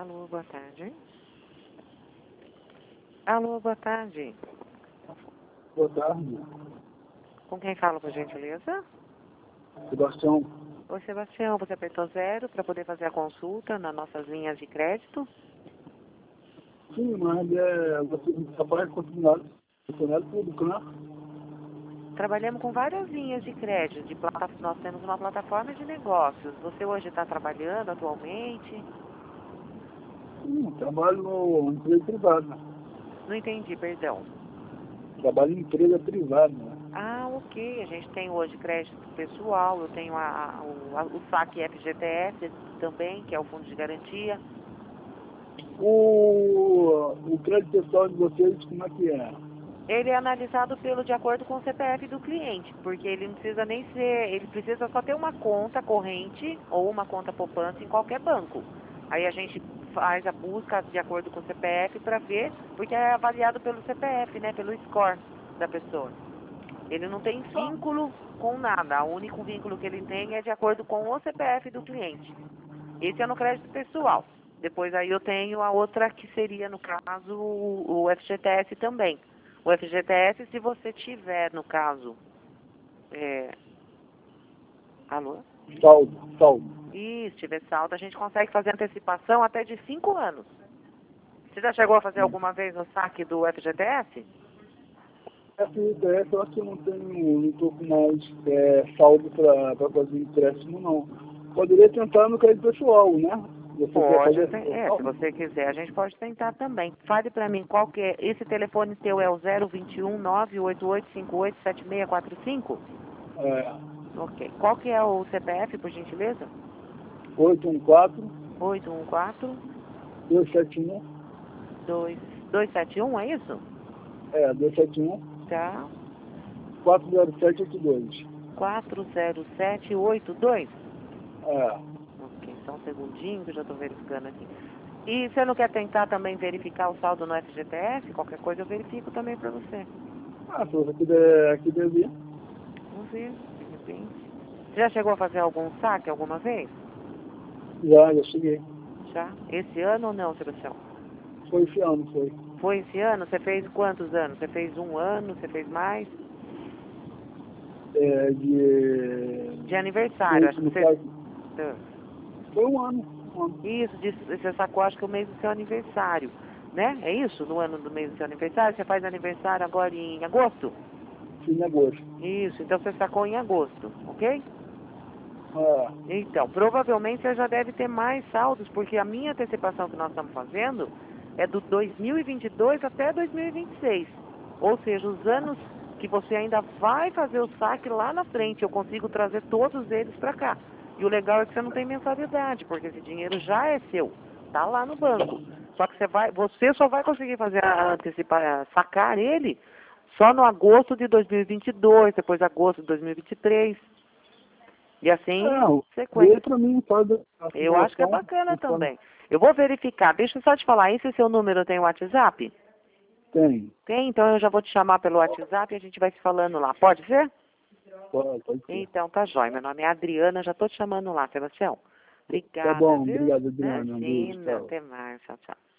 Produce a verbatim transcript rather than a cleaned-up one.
Alô, boa tarde. Alô, boa tarde. Boa tarde. Com quem falo, por gentileza? Sebastião. Oi, Sebastião, você apertou zero para poder fazer a consulta nas nossas linhas de crédito? Sim, mas é, você trabalha com funcionário, funcionário público, né? Trabalhamos com várias linhas de crédito. De plata... Nós temos uma plataforma de negócios. Você hoje está trabalhando atualmente? Sim, trabalho no empresa privada. Não entendi, perdão. Trabalho em empresa privada. Ah, ok. A gente tem hoje crédito pessoal, eu tenho a, a, o, a, o saque F G T S também, que é o fundo de garantia. O, o crédito pessoal de vocês, como é que é? Ele é analisado pelo de acordo com o C P F do cliente, porque ele não precisa nem ser, ele precisa só ter uma conta corrente ou uma conta poupança em qualquer banco. Aí a gente faz a busca de acordo com o C P F para ver, porque é avaliado pelo C P F, né, pelo score da pessoa. Ele não tem vínculo com nada, o único vínculo que ele tem é de acordo com o C P F do cliente. Esse é no crédito pessoal. Depois aí eu tenho a outra que seria, no caso, o, o F G T S também. O F G T S, se você tiver, no caso, é... Alô? Saldo, saldo. E se tiver saldo, a gente consegue fazer antecipação até de cinco anos. Você já chegou a fazer alguma vez o saque do F G T S? F G T S eu acho que eu não tenho, não estou com mais é, saldo para fazer empréstimo, não. Poderia tentar no crédito pessoal, né? Você Pode, quer tem- fazer é, se você quiser, a gente pode tentar também. Fale para mim qual que é, esse telefone teu é o zero vinte e um, nove oito oito cinco oito sete seis quatro cinco? É, Ok. Qual que é o C P F, por gentileza? oito um quatro, oito um quatro, dois sete um, dois sete um, é isso? é, dois sete um, Tá. quatro zero sete oito dois. quatro zero sete oito dois? É. Ok, só um segundinho que eu já estou verificando aqui. E você não quer tentar também verificar o saldo no F G T S? Qualquer coisa eu verifico também para você. Ah, se você quiser aqui devia. Vamos ver, de repente. Você já chegou a fazer algum saque alguma vez? Já, já cheguei. Já? Esse ano ou não, Sebastião? Foi esse ano, foi. Foi esse ano? Você fez quantos anos? Você fez um ano? Você fez mais? É, de... De aniversário, acho que No você... caso, Ah. foi um ano. Um ano. Isso, de- você sacou, acho que o mês do seu aniversário, né? É isso? No ano do mês do seu aniversário? Você faz aniversário agora em agosto? Fiz em agosto. Isso, então você sacou em agosto, ok? Ah, Então, provavelmente você já deve ter mais saldos, porque a minha antecipação que nós estamos fazendo é do dois mil e vinte e dois até dois mil e vinte e seis. Ou seja, os anos que você ainda vai fazer o saque lá na frente, eu consigo trazer todos eles para cá. E o legal é que você não tem mensalidade, porque esse dinheiro já é seu, tá lá no banco. Só que você vai, você só vai conseguir fazer a antecipar, sacar ele só no agosto de dois mil e vinte e dois, depois agosto de dois mil e vinte e três. E assim, não, sequência. veio pra mim, faz a Eu acho que é simulação. bacana Conforme também. Eu vou verificar. Deixa eu só te falar, esse seu número tem WhatsApp? tem. Tem, então eu já vou te chamar pelo WhatsApp e a gente vai se falando lá. Pode ser? Pode, pode ser. Então tá jóia. Meu nome é Adriana, já tô te chamando lá, Sebastião. Tá Obrigada, bom, viu? obrigado, Adriana. Um beijo, Imagina. tchau. Até mais. Tchau, tchau.